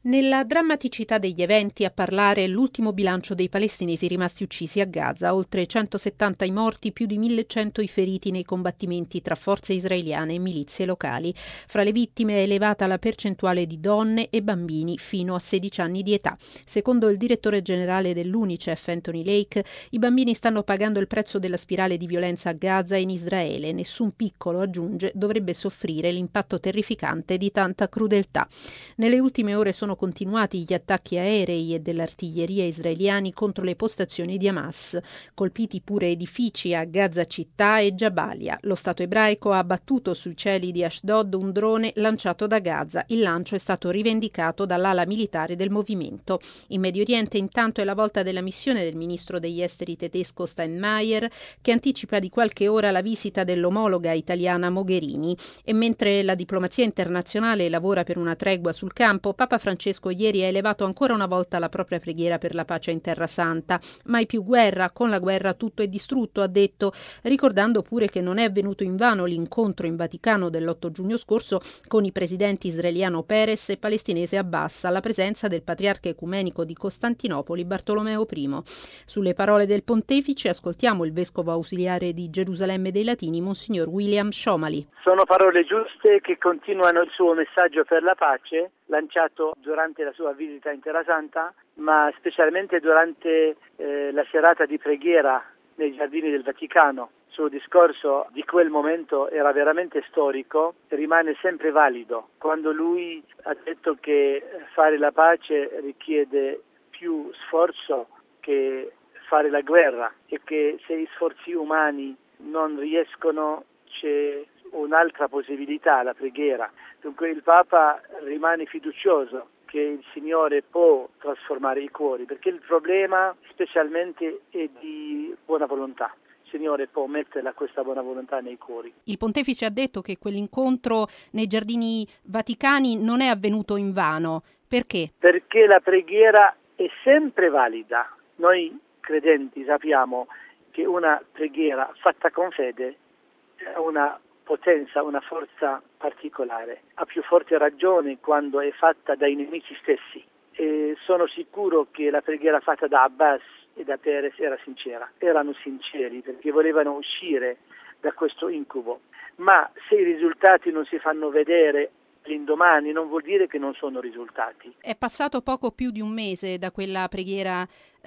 Nella drammaticità degli eventi a parlare l'ultimo bilancio dei palestinesi rimasti uccisi a Gaza, oltre 170 i morti, più di 1100 i feriti nei combattimenti tra forze israeliane e milizie locali. Fra le vittime è elevata la percentuale di donne e bambini fino a 16 anni di età. Secondo il direttore generale dell'UNICEF, Anthony Lake, i bambini stanno pagando il prezzo della spirale di violenza a Gaza e in Israele. Nessun piccolo, aggiunge, dovrebbe soffrire l'impatto terrificante di tanta crudeltà. Nelle ultime ore sono continuati gli attacchi aerei e dell'artiglieria israeliani contro le postazioni di Hamas, colpiti pure edifici a Gaza città e Jabalia. Lo Stato ebraico ha abbattuto sui cieli di Ashdod un drone lanciato da Gaza. Il lancio è stato rivendicato dall'ala militare del movimento. In Medio Oriente intanto è la volta della missione del ministro degli esteri tedesco Steinmeier, che anticipa di qualche ora la visita dell'omologa italiana Mogherini. E mentre la diplomazia internazionale lavora per una tregua sul campo, Papa Francesco ieri ha elevato ancora una volta la propria preghiera per la pace in Terra Santa. Mai più guerra, con la guerra tutto è distrutto, ha detto, ricordando pure che non è avvenuto invano l'incontro in Vaticano dell'8 giugno scorso con i presidenti israeliano Peres e palestinese Abbas, alla presenza del patriarca ecumenico di Costantinopoli Bartolomeo I. Sulle parole del pontefice ascoltiamo il vescovo ausiliare di Gerusalemme dei Latini, Monsignor William Shomali. Sono parole giuste che continuano il suo messaggio per la pace, lanciato durante la sua visita in Terra Santa, ma specialmente durante la serata di preghiera nei giardini del Vaticano. Il suo discorso di quel momento era veramente storico e rimane sempre valido, quando lui ha detto che fare la pace richiede più sforzo che fare la guerra e che se gli sforzi umani non riescono c'è un'altra possibilità, la preghiera. Dunque il Papa rimane fiducioso che il Signore può trasformare i cuori, perché il problema specialmente è di buona volontà. Il Signore può mettere questa buona volontà nei cuori. Il pontefice ha detto che quell'incontro nei giardini vaticani non è avvenuto invano. Perché? Perché la preghiera è sempre valida. Noi credenti sappiamo che una preghiera fatta con fede ha una potenza, una forza particolare. Ha più forte ragione quando è fatta dai nemici stessi. E sono sicuro che la preghiera fatta da Abbas e da Peres era sincera. Erano sinceri perché volevano uscire da questo incubo. Ma se i risultati non si fanno vedere l'indomani, non vuol dire che non sono risultati. È passato poco più di un mese da quella preghiera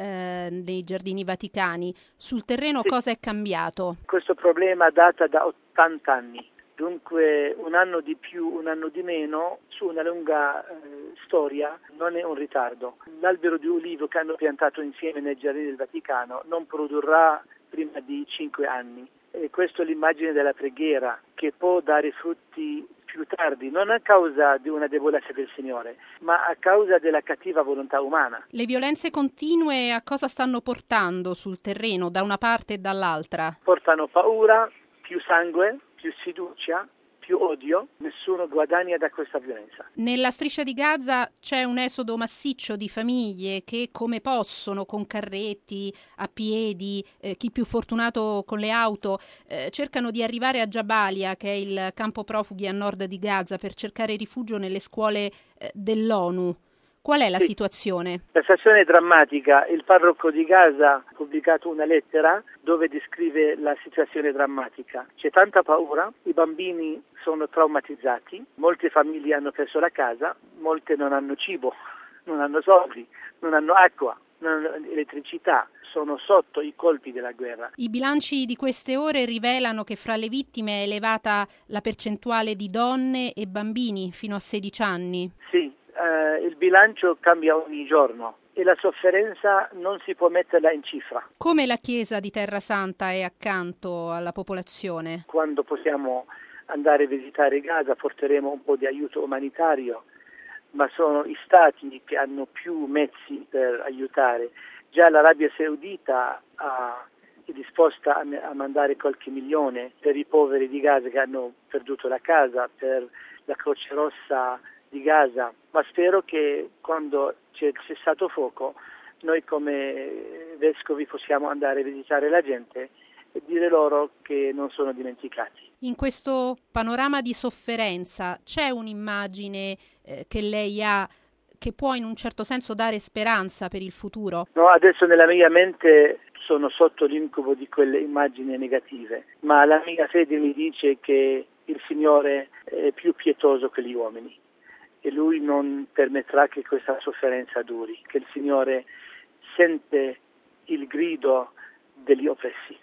nei giardini vaticani. Sul terreno sì. Cosa è cambiato? Questo problema data da 80 anni. Dunque un anno di più, un anno di meno, su una lunga storia non è un ritardo. L'albero di ulivo che hanno piantato insieme nei giardini del Vaticano non produrrà prima di 5 anni. E questa è l'immagine della preghiera che può dare frutti più tardi, non a causa di una debolezza del Signore, ma a causa della cattiva volontà umana. Le violenze continue a cosa stanno portando sul terreno, da una parte e dall'altra? Portano paura, più sangue, più sfiducia, più odio. Nessuno guadagna da questa violenza. Nella striscia di Gaza c'è un esodo massiccio di famiglie che, come possono, con carretti, a piedi, chi più fortunato con le auto, cercano di arrivare a Jabalia, che è il campo profughi a nord di Gaza, per cercare rifugio nelle scuole dell'ONU. Qual è la situazione? La situazione è drammatica. Il parroco di Gaza ha pubblicato una lettera dove descrive la situazione drammatica. C'è tanta paura, i bambini sono traumatizzati, molte famiglie hanno perso la casa, molte non hanno cibo, non hanno soldi, non hanno acqua, non hanno elettricità. Sono sotto i colpi della guerra. I bilanci di queste ore rivelano che fra le vittime è elevata la percentuale di donne e bambini fino a 16 anni. Sì. Il bilancio cambia ogni giorno e la sofferenza non si può metterla in cifra. Come la Chiesa di Terra Santa è accanto alla popolazione? Quando possiamo andare a visitare Gaza porteremo un po' di aiuto umanitario, ma sono i stati che hanno più mezzi per aiutare. Già l'Arabia Saudita è disposta a mandare qualche milione per i poveri di Gaza che hanno perduto la casa, per la Croce Rossa di Gaza, ma spero che quando c'è il cessato fuoco noi come vescovi possiamo andare a visitare la gente e dire loro che non sono dimenticati. In questo panorama di sofferenza c'è un'immagine che lei ha che può in un certo senso dare speranza per il futuro? No, adesso nella mia mente sono sotto l'incubo di quelle immagini negative, ma la mia fede mi dice che il Signore è più pietoso che gli uomini e Lui non permetterà che questa sofferenza duri, che il Signore sente il grido degli oppressi.